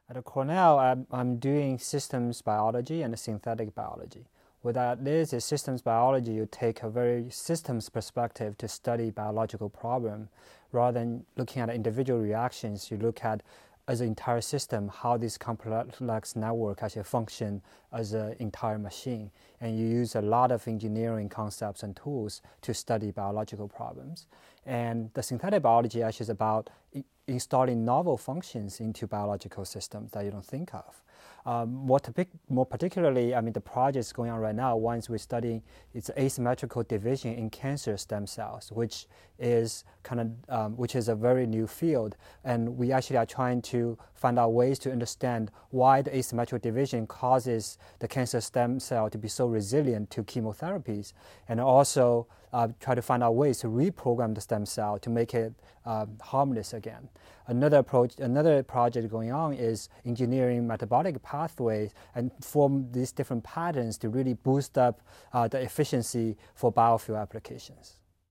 At Cornell, I'm doing systems biology and synthetic biology. What that is systems biology. You take a very systems perspective to study biological problem. Rather than looking at individual reactions, you look at as an entire system, how this complex network actually function as an entire machine. And you use a lot of engineering concepts and tools to study biological problems. And the synthetic biology actually is about installing novel functions into biological systems that you don't think of. More particularly, the projects going on right now, ones we're studying, it's asymmetrical division in cancer stem cells, which is which is a very new field, and we actually are trying to find out ways to understand why the asymmetrical division causes the cancer stem cell to be so resilient to chemotherapies, and also try to find out ways to reprogram the stem cell to make it harmless again. Another project going on is engineering metabolic pathways and form these different patterns to really boost up the efficiency for biofuel applications.